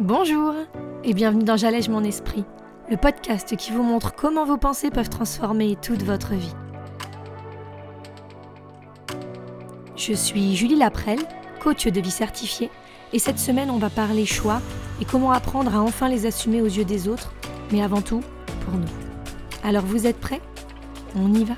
Bonjour et bienvenue dans J'allège mon esprit, le podcast qui vous montre comment vos pensées peuvent transformer toute votre vie. Je suis Julie Laprelle, coach de vie certifiée, et cette semaine on va parler choix et comment apprendre à enfin les assumer aux yeux des autres, mais avant tout pour nous. Alors vous êtes prêts ? On y va ?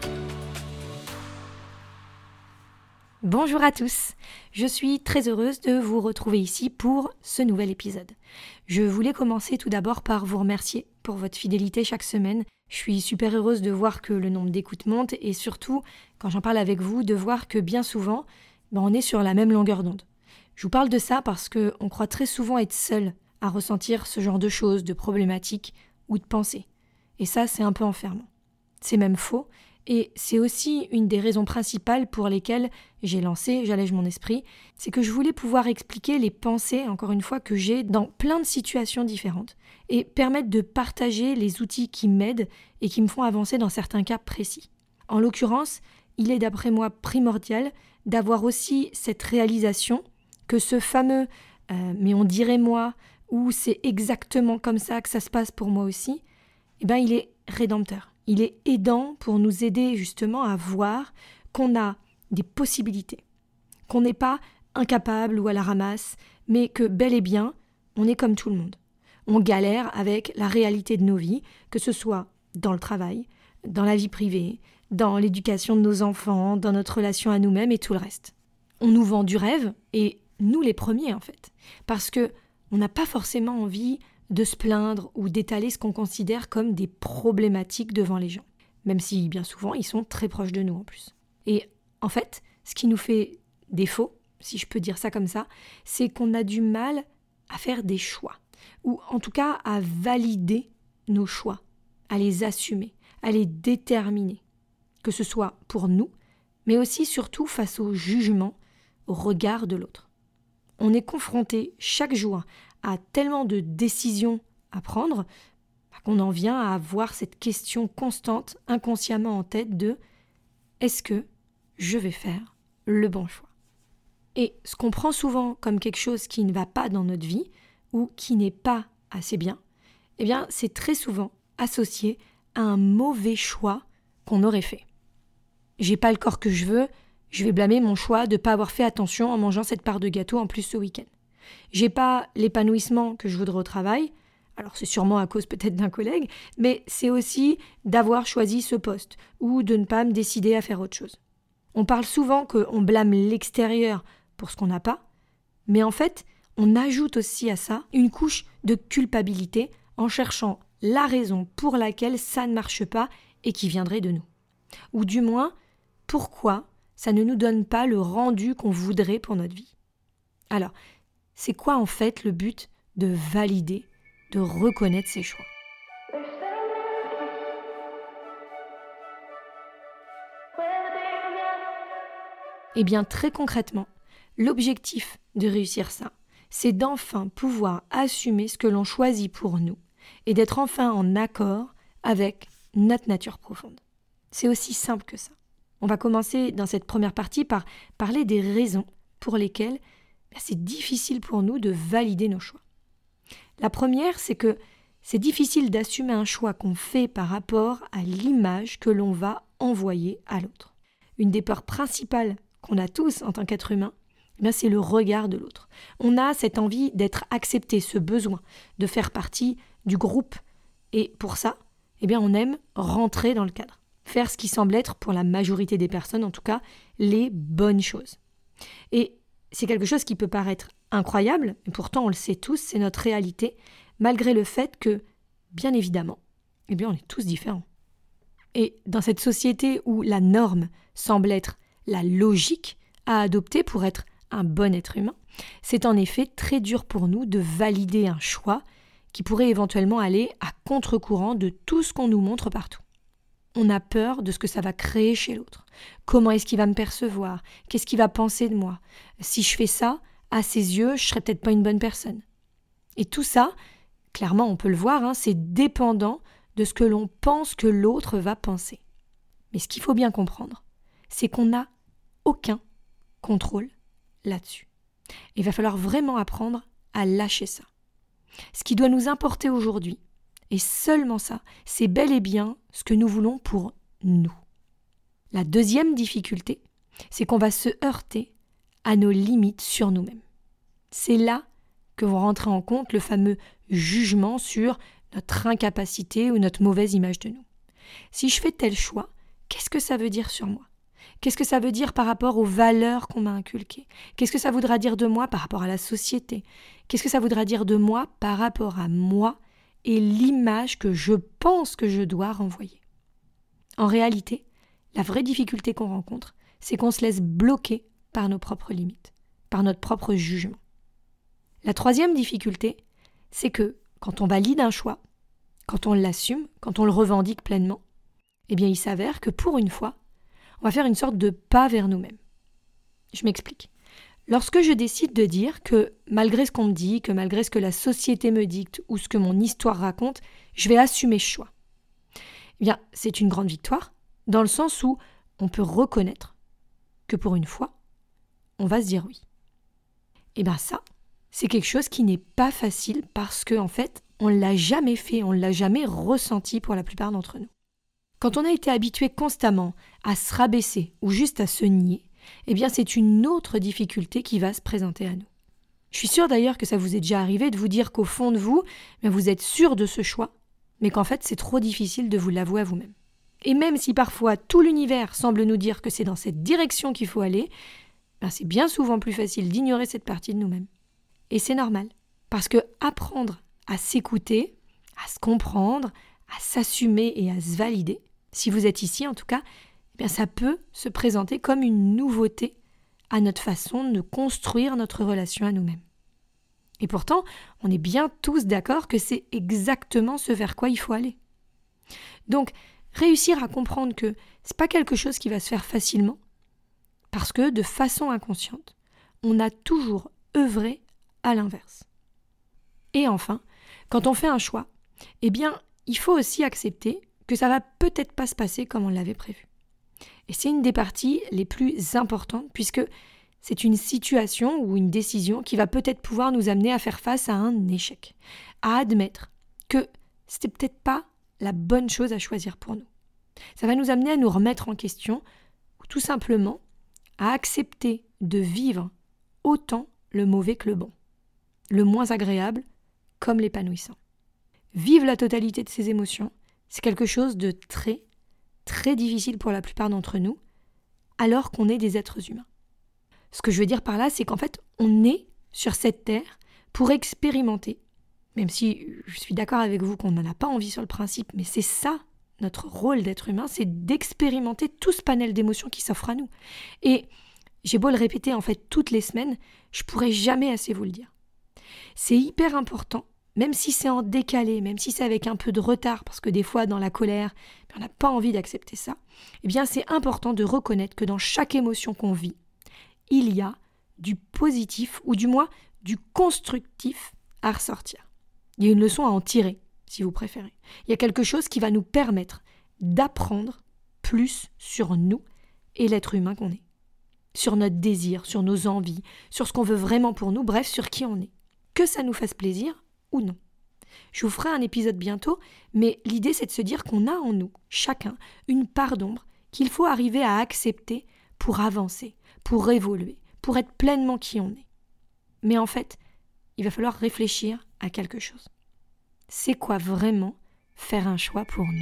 Bonjour à tous, je suis très heureuse de vous retrouver ici pour ce nouvel épisode. Je voulais commencer tout d'abord par vous remercier pour votre fidélité chaque semaine. Je suis super heureuse de voir que le nombre d'écoutes monte et surtout, quand j'en parle avec vous, de voir que bien souvent, on est sur la même longueur d'onde. Je vous parle de ça parce qu'on croit très souvent être seul à ressentir ce genre de choses, de problématiques ou de pensées. Et ça, c'est un peu enfermant. C'est même faux. Et c'est aussi une des raisons principales pour lesquelles j'ai lancé J'allège mon esprit, c'est que je voulais pouvoir expliquer les pensées, encore une fois, que j'ai dans plein de situations différentes et permettre de partager les outils qui m'aident et qui me font avancer dans certains cas précis. En l'occurrence, il est d'après moi primordial d'avoir aussi cette réalisation que ce fameux « mais on dirait moi » ou « c'est exactement comme ça que ça se passe pour moi aussi », il est rédempteur. Il est aidant pour nous aider justement à voir qu'on a des possibilités, qu'on n'est pas incapable ou à la ramasse, mais que bel et bien, on est comme tout le monde. On galère avec la réalité de nos vies, que ce soit dans le travail, dans la vie privée, dans l'éducation de nos enfants, dans notre relation à nous-mêmes et tout le reste. On nous vend du rêve, et nous les premiers en fait, parce que on n'a pas forcément envie de se plaindre ou d'étaler ce qu'on considère comme des problématiques devant les gens, même si bien souvent ils sont très proches de nous en plus. Et en fait, ce qui nous fait défaut, si je peux dire ça comme ça, c'est qu'on a du mal à faire des choix, ou en tout cas à valider nos choix, à les assumer, à les déterminer, que ce soit pour nous, mais aussi surtout face au jugement, au regard de l'autre. On est confronté chaque jour à tellement de décisions à prendre qu'on en vient à avoir cette question constante, inconsciemment en tête de « est-ce que je vais faire le bon choix ?» Et ce qu'on prend souvent comme quelque chose qui ne va pas dans notre vie ou qui n'est pas assez bien, c'est très souvent associé à un mauvais choix qu'on aurait fait. J'ai pas le corps que je veux, je vais blâmer mon choix de ne pas avoir fait attention en mangeant cette part de gâteau en plus ce week-end. J'ai pas l'épanouissement que je voudrais au travail, alors c'est sûrement à cause peut-être d'un collègue, mais c'est aussi d'avoir choisi ce poste ou de ne pas me décider à faire autre chose. On parle souvent qu'on blâme l'extérieur pour ce qu'on n'a pas, mais en fait, on ajoute aussi à ça une couche de culpabilité en cherchant la raison pour laquelle ça ne marche pas et qui viendrait de nous. Ou du moins, pourquoi ça ne nous donne pas le rendu qu'on voudrait pour notre vie. Alors, c'est quoi en fait le but de valider, de reconnaître ses choix ? Très concrètement, l'objectif de réussir ça, c'est d'enfin pouvoir assumer ce que l'on choisit pour nous et d'être enfin en accord avec notre nature profonde. C'est aussi simple que ça. On va commencer dans cette première partie par parler des raisons pour lesquelles c'est difficile pour nous de valider nos choix. La première, c'est que c'est difficile d'assumer un choix qu'on fait par rapport à l'image que l'on va envoyer à l'autre. Une des peurs principales qu'on a tous en tant qu'être humain, c'est le regard de l'autre. On a cette envie d'être accepté, ce besoin de faire partie du groupe. Et pour ça, on aime rentrer dans le cadre. Faire ce qui semble être, pour la majorité des personnes en tout cas, les bonnes choses. Et c'est quelque chose qui peut paraître incroyable, et pourtant on le sait tous, c'est notre réalité, malgré le fait que, bien évidemment, on est tous différents. Et dans cette société où la norme semble être la logique à adopter pour être un bon être humain, c'est en effet très dur pour nous de valider un choix qui pourrait éventuellement aller à contre-courant de tout ce qu'on nous montre partout. On a peur de ce que ça va créer chez l'autre. Comment est-ce qu'il va me percevoir ? Qu'est-ce qu'il va penser de moi ? Si je fais ça, à ses yeux, je serai peut-être pas une bonne personne. Et tout ça, clairement on peut le voir, c'est dépendant de ce que l'on pense que l'autre va penser. Mais ce qu'il faut bien comprendre, c'est qu'on n'a aucun contrôle là-dessus. Il va falloir vraiment apprendre à lâcher ça. ce qui doit nous importer aujourd'hui. Et seulement ça, c'est bel et bien ce que nous voulons pour nous. La deuxième difficulté, c'est qu'on va se heurter à nos limites sur nous-mêmes. C'est là que vont rentrer en compte le fameux jugement sur notre incapacité ou notre mauvaise image de nous. Si je fais tel choix, qu'est-ce que ça veut dire sur moi ? Qu'est-ce que ça veut dire par rapport aux valeurs qu'on m'a inculquées ? Qu'est-ce que ça voudra dire de moi par rapport à la société ? Qu'est-ce que ça voudra dire de moi par rapport à moi et l'image que je pense que je dois renvoyer ? En réalité, la vraie difficulté qu'on rencontre, c'est qu'on se laisse bloquer par nos propres limites, par notre propre jugement. La troisième difficulté, c'est que quand on valide un choix, quand on l'assume, quand on le revendique pleinement, eh bien il s'avère que pour une fois, on va faire une sorte de pas vers nous-mêmes. Je m'explique. Lorsque je décide de dire que malgré ce qu'on me dit, que malgré ce que la société me dicte ou ce que mon histoire raconte, je vais assumer ce choix. Eh bien, c'est une grande victoire, dans le sens où on peut reconnaître que pour une fois, on va se dire oui. Et bien ça, c'est quelque chose qui n'est pas facile parce qu'en fait, on ne l'a jamais fait, on ne l'a jamais ressenti pour la plupart d'entre nous. Quand on a été habitué constamment à se rabaisser ou juste à se nier, eh bien c'est une autre difficulté qui va se présenter à nous. Je suis sûre d'ailleurs que ça vous est déjà arrivé de vous dire qu'au fond de vous, vous êtes sûr de ce choix, mais qu'en fait c'est trop difficile de vous l'avouer à vous-même. Et même si parfois tout l'univers semble nous dire que c'est dans cette direction qu'il faut aller, c'est bien souvent plus facile d'ignorer cette partie de nous-mêmes. Et c'est normal, parce que apprendre à s'écouter, à se comprendre, à s'assumer et à se valider, si vous êtes ici en tout cas, ça peut se présenter comme une nouveauté à notre façon de construire notre relation à nous-mêmes. Et pourtant, on est bien tous d'accord que c'est exactement ce vers quoi il faut aller. Donc, réussir à comprendre que c'est pas quelque chose qui va se faire facilement, parce que de façon inconsciente, on a toujours œuvré à l'inverse. Et enfin, quand on fait un choix, il faut aussi accepter que ça va peut-être pas se passer comme on l'avait prévu. Et c'est une des parties les plus importantes puisque c'est une situation ou une décision qui va peut-être pouvoir nous amener à faire face à un échec, à admettre que c'était peut-être pas la bonne chose à choisir pour nous. Ça va nous amener à nous remettre en question ou tout simplement à accepter de vivre autant le mauvais que le bon, le moins agréable comme l'épanouissant. Vivre la totalité de ses émotions, c'est quelque chose de très, très difficile pour la plupart d'entre nous, alors qu'on est des êtres humains. Ce que je veux dire par là, c'est qu'en fait, on est sur cette terre pour expérimenter, même si je suis d'accord avec vous qu'on n'en a pas envie sur le principe, mais c'est ça, notre rôle d'être humain, c'est d'expérimenter tout ce panel d'émotions qui s'offre à nous. Et j'ai beau le répéter en fait toutes les semaines, je pourrais jamais assez vous le dire. C'est hyper important, même si c'est en décalé, même si c'est avec un peu de retard, parce que des fois, dans la colère, on n'a pas envie d'accepter ça, c'est important de reconnaître que dans chaque émotion qu'on vit, il y a du positif, ou du moins du constructif à ressortir. Il y a une leçon à en tirer, si vous préférez. Il y a quelque chose qui va nous permettre d'apprendre plus sur nous et l'être humain qu'on est. Sur notre désir, sur nos envies, sur ce qu'on veut vraiment pour nous, bref, sur qui on est. Que ça nous fasse plaisir ou non. Je vous ferai un épisode bientôt, mais l'idée c'est de se dire qu'on a en nous, chacun, une part d'ombre qu'il faut arriver à accepter pour avancer, pour évoluer, pour être pleinement qui on est. Mais en fait, il va falloir réfléchir à quelque chose. C'est quoi vraiment faire un choix pour nous ?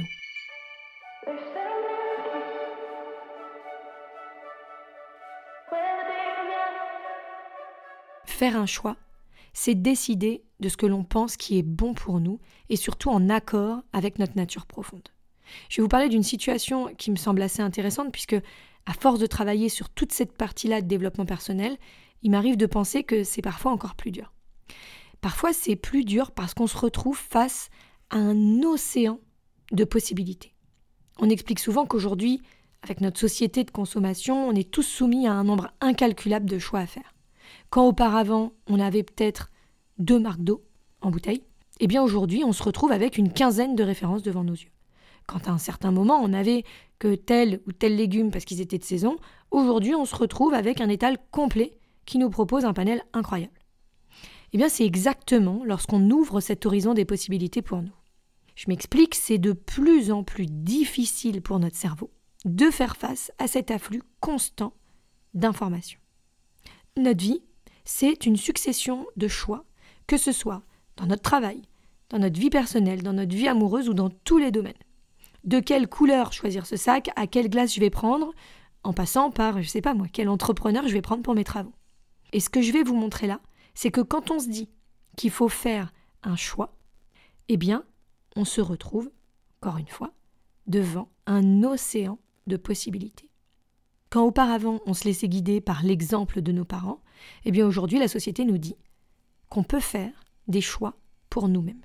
Faire un choix, c'est décider de ce que l'on pense qui est bon pour nous et surtout en accord avec notre nature profonde. Je vais vous parler d'une situation qui me semble assez intéressante puisque, à force de travailler sur toute cette partie-là de développement personnel, il m'arrive de penser que c'est parfois encore plus dur. Parfois, c'est plus dur parce qu'on se retrouve face à un océan de possibilités. On explique souvent qu'aujourd'hui, avec notre société de consommation, on est tous soumis à un nombre incalculable de choix à faire. Quand auparavant, on avait peut-être 2 marques d'eau en bouteille, aujourd'hui, on se retrouve avec une quinzaine de références devant nos yeux. Quand à un certain moment, on n'avait que tel ou tel légume parce qu'ils étaient de saison, aujourd'hui, on se retrouve avec un étal complet qui nous propose un panel incroyable. Eh bien, c'est exactement lorsqu'on ouvre cet horizon des possibilités pour nous. Je m'explique, c'est de plus en plus difficile pour notre cerveau de faire face à cet afflux constant d'informations. Notre vie, c'est une succession de choix, que ce soit dans notre travail, dans notre vie personnelle, dans notre vie amoureuse ou dans tous les domaines. De quelle couleur choisir ce sac, à quelle glace je vais prendre, en passant par, je sais pas moi, quel entrepreneur je vais prendre pour mes travaux. Et ce que je vais vous montrer là, c'est que quand on se dit qu'il faut faire un choix, eh bien, on se retrouve, encore une fois, devant un océan de possibilités. Quand auparavant on se laissait guider par l'exemple de nos parents, eh bien aujourd'hui la société nous dit qu'on peut faire des choix pour nous-mêmes.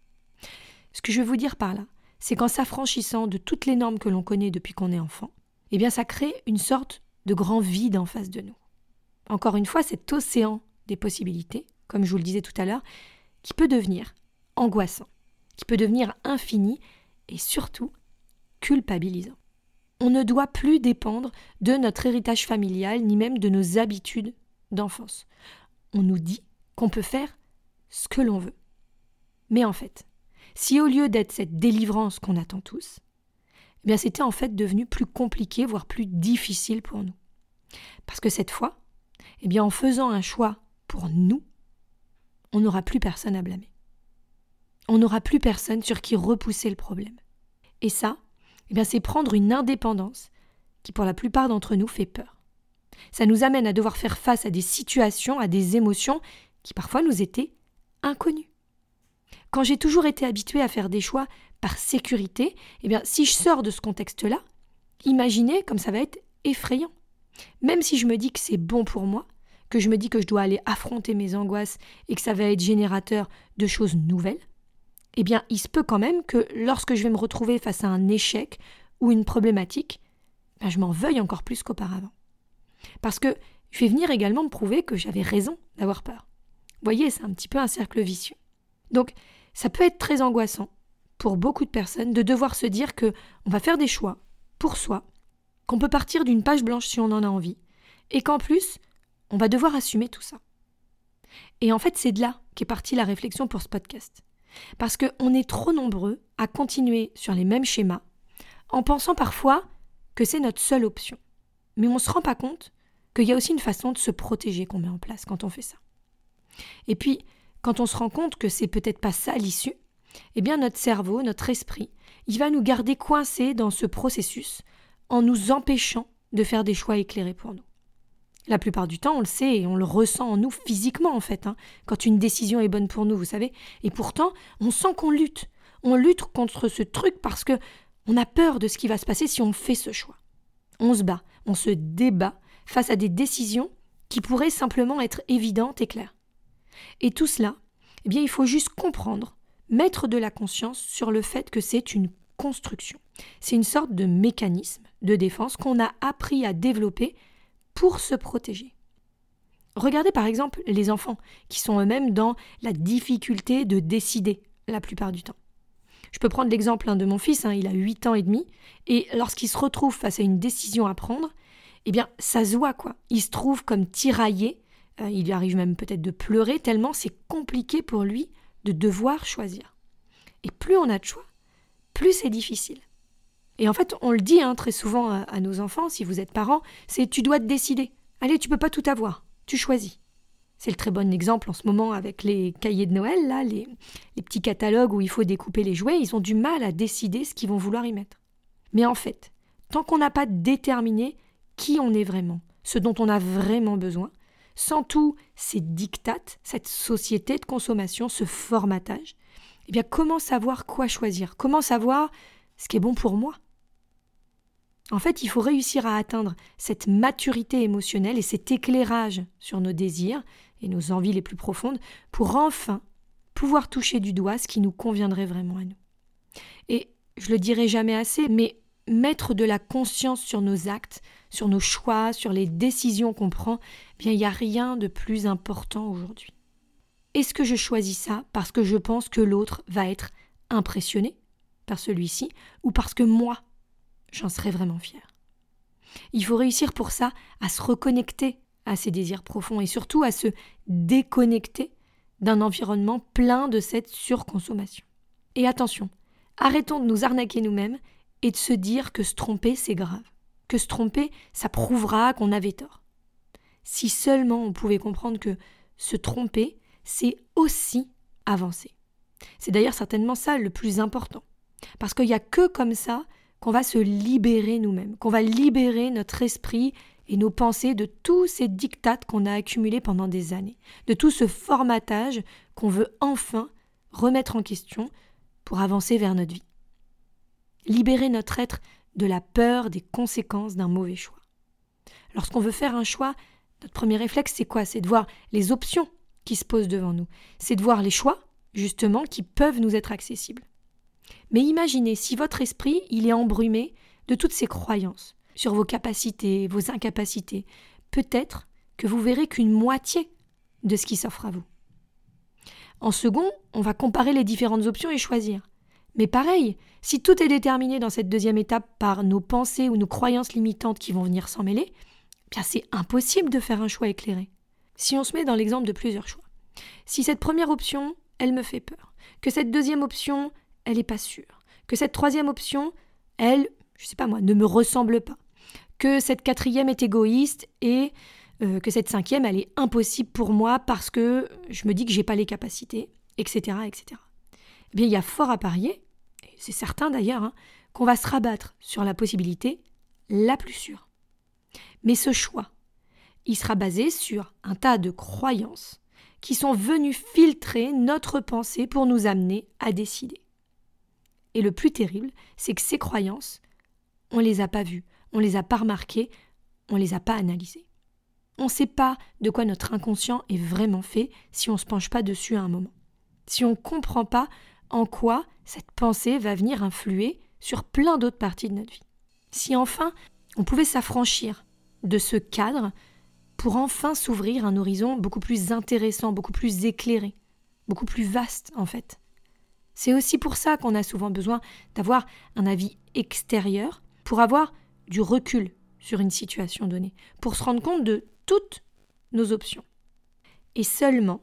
Ce que je veux vous dire par là, c'est qu'en s'affranchissant de toutes les normes que l'on connaît depuis qu'on est enfant, eh bien ça crée une sorte de grand vide en face de nous. Encore une fois, cet océan des possibilités, comme je vous le disais tout à l'heure, qui peut devenir angoissant, qui peut devenir infini et surtout culpabilisant. On ne doit plus dépendre de notre héritage familial ni même de nos habitudes d'enfance. On nous dit qu'on peut faire ce que l'on veut. Mais en fait, si au lieu d'être cette délivrance qu'on attend tous, eh bien c'était en fait devenu plus compliqué, voire plus difficile pour nous. Parce que cette fois, eh bien en faisant un choix pour nous, on n'aura plus personne à blâmer. On n'aura plus personne sur qui repousser le problème. Et ça, eh bien c'est prendre une indépendance qui pour la plupart d'entre nous fait peur. Ça nous amène à devoir faire face à des situations, à des émotions qui parfois nous étaient inconnues. Quand j'ai toujours été habituée à faire des choix par sécurité, eh bien si je sors de ce contexte-là, imaginez comme ça va être effrayant. Même si je me dis que c'est bon pour moi, que je me dis que je dois aller affronter mes angoisses et que ça va être générateur de choses nouvelles, eh bien, il se peut quand même que lorsque je vais me retrouver face à un échec ou une problématique, je m'en veuille encore plus qu'auparavant. Parce que je vais venir également me prouver que j'avais raison d'avoir peur. Vous voyez, c'est un petit peu un cercle vicieux. Donc, ça peut être très angoissant pour beaucoup de personnes de devoir se dire qu'on va faire des choix pour soi, qu'on peut partir d'une page blanche si on en a envie, et qu'en plus, on va devoir assumer tout ça. Et en fait, c'est de là qu'est partie la réflexion pour ce podcast. Parce qu'on est trop nombreux à continuer sur les mêmes schémas, en pensant parfois que c'est notre seule option. Mais on ne se rend pas compte qu'il y a aussi une façon de se protéger qu'on met en place quand on fait ça. Et puis, quand on se rend compte que c'est peut-être pas ça l'issue, eh bien notre cerveau, notre esprit, il va nous garder coincés dans ce processus en nous empêchant de faire des choix éclairés pour nous. La plupart du temps, on le sait et on le ressent en nous physiquement en fait, quand une décision est bonne pour nous, vous savez. Et pourtant, on sent qu'on lutte. On lutte contre ce truc parce que on a peur de ce qui va se passer si on fait ce choix. On se bat, on se débat face à des décisions qui pourraient simplement être évidentes et claires. Et tout cela, eh bien, il faut juste comprendre, mettre de la conscience sur le fait que c'est une construction. C'est une sorte de mécanisme de défense qu'on a appris à développer pour se protéger. Regardez par exemple les enfants qui sont eux-mêmes dans la difficulté de décider la plupart du temps. Je peux prendre l'exemple de mon fils, il a 8 ans et demi, et lorsqu'il se retrouve face à une décision à prendre, eh bien ça se voit quoi. Il se trouve comme tiraillé, il lui arrive même peut-être de pleurer tellement c'est compliqué pour lui de devoir choisir. Et plus on a de choix, plus c'est difficile. Et en fait, on le dit très souvent à nos enfants, si vous êtes parents, c'est « tu dois te décider. Allez, tu peux pas tout avoir. Tu choisis. » C'est le très bon exemple en ce moment avec les cahiers de Noël, là, les petits catalogues où il faut découper les jouets, ils ont du mal à décider ce qu'ils vont vouloir y mettre. Mais en fait, tant qu'on n'a pas déterminé qui on est vraiment, ce dont on a vraiment besoin, sans tous ces dictates, cette société de consommation, ce formatage, eh bien comment savoir quoi choisir? Comment savoir ce qui est bon pour moi? En fait, il faut réussir à atteindre cette maturité émotionnelle et cet éclairage sur nos désirs et nos envies les plus profondes pour enfin pouvoir toucher du doigt ce qui nous conviendrait vraiment à nous. Et je le dirai jamais assez, mais mettre de la conscience sur nos actes, sur nos choix, sur les décisions qu'on prend, bien il n'y a rien de plus important aujourd'hui. Est-ce que je choisis ça parce que je pense que l'autre va être impressionné par celui-ci ou parce que moi, j'en serais vraiment fière. Il faut réussir pour ça à se reconnecter à ses désirs profonds et surtout à se déconnecter d'un environnement plein de cette surconsommation. Et attention, arrêtons de nous arnaquer nous-mêmes et de se dire que se tromper, c'est grave. Que se tromper, ça prouvera qu'on avait tort. Si seulement on pouvait comprendre que se tromper, c'est aussi avancer. C'est d'ailleurs certainement ça le plus important. Parce qu'il n'y a que comme ça qu'on va se libérer nous-mêmes, qu'on va libérer notre esprit et nos pensées de tous ces diktats qu'on a accumulés pendant des années, de tout ce formatage qu'on veut enfin remettre en question pour avancer vers notre vie. Libérer notre être de la peur des conséquences d'un mauvais choix. Lorsqu'on veut faire un choix, notre premier réflexe, c'est quoi? C'est de voir les options qui se posent devant nous. C'est de voir les choix, justement, qui peuvent nous être accessibles. Mais imaginez si votre esprit, il est embrumé de toutes ces croyances sur vos capacités, vos incapacités. Peut-être que vous verrez qu'une moitié de ce qui s'offre à vous. En second, on va comparer les différentes options et choisir. Mais pareil, si tout est déterminé dans cette deuxième étape par nos pensées ou nos croyances limitantes qui vont venir s'en mêler, bien c'est impossible de faire un choix éclairé. Si on se met dans l'exemple de plusieurs choix, si cette première option, elle me fait peur, que cette deuxième option, elle n'est pas sûre, que cette troisième option, elle, je sais pas moi, ne me ressemble pas, que cette quatrième est égoïste et que cette cinquième, elle est impossible pour moi parce que je me dis que j'ai pas les capacités, etc., etc. Eh bien, il y a fort à parier, et c'est certain d'ailleurs, qu'on va se rabattre sur la possibilité la plus sûre. Mais ce choix, il sera basé sur un tas de croyances qui sont venues filtrer notre pensée pour nous amener à décider. Et le plus terrible, c'est que ces croyances, on ne les a pas vues, on ne les a pas remarquées, on ne les a pas analysées. On ne sait pas de quoi notre inconscient est vraiment fait si on ne se penche pas dessus à un moment. Si on ne comprend pas en quoi cette pensée va venir influer sur plein d'autres parties de notre vie. Si enfin, on pouvait s'affranchir de ce cadre pour enfin s'ouvrir un horizon beaucoup plus intéressant, beaucoup plus éclairé, beaucoup plus vaste en fait. C'est aussi pour ça qu'on a souvent besoin d'avoir un avis extérieur pour avoir du recul sur une situation donnée, pour se rendre compte de toutes nos options. Et seulement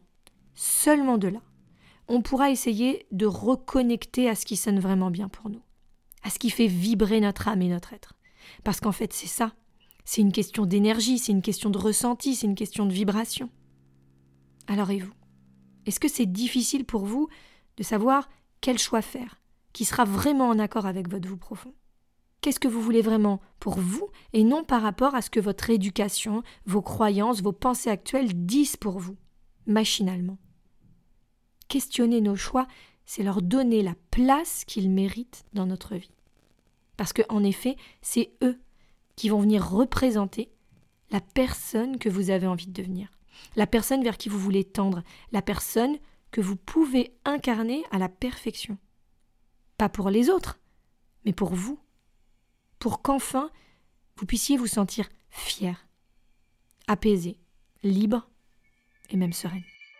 de là, on pourra essayer de reconnecter à ce qui sonne vraiment bien pour nous, à ce qui fait vibrer notre âme et notre être. Parce qu'en fait, c'est ça. C'est une question d'énergie, c'est une question de ressenti, c'est une question de vibration. Alors et vous? Est-ce que c'est difficile pour vous de savoir quel choix faire, qui sera vraiment en accord avec votre vous profond? Qu'est-ce que vous voulez vraiment pour vous et non par rapport à ce que votre éducation, vos croyances, vos pensées actuelles disent pour vous, machinalement? Questionner nos choix, c'est leur donner la place qu'ils méritent dans notre vie. Parce qu'en effet, c'est eux qui vont venir représenter la personne que vous avez envie de devenir, la personne vers qui vous voulez tendre, la personne que vous pouvez incarner à la perfection. Pas pour les autres, mais pour vous. Pour qu'enfin, vous puissiez vous sentir fier, apaisé, libre et même sereine.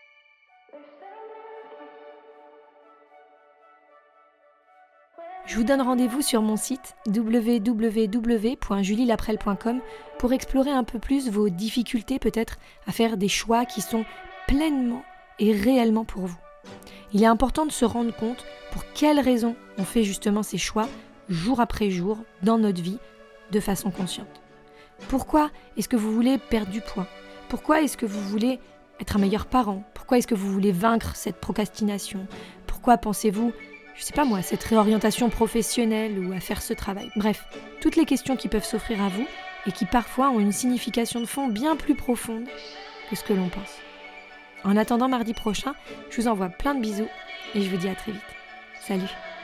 Je vous donne rendez-vous sur mon site www.julielaprelle.com pour explorer un peu plus vos difficultés peut-être à faire des choix qui sont pleinement et réellement pour vous. Il est important de se rendre compte pour quelles raisons on fait justement ces choix jour après jour dans notre vie de façon consciente. Pourquoi est-ce que vous voulez perdre du poids? Pourquoi est-ce que vous voulez être un meilleur parent? Pourquoi est-ce que vous voulez vaincre cette procrastination? Pourquoi pensez-vous je sais pas moi, cette réorientation professionnelle ou à faire ce travail. Bref, toutes les questions qui peuvent s'offrir à vous et qui parfois ont une signification de fond bien plus profonde que ce que l'on pense. En attendant mardi prochain, je vous envoie plein de bisous et je vous dis à très vite. Salut!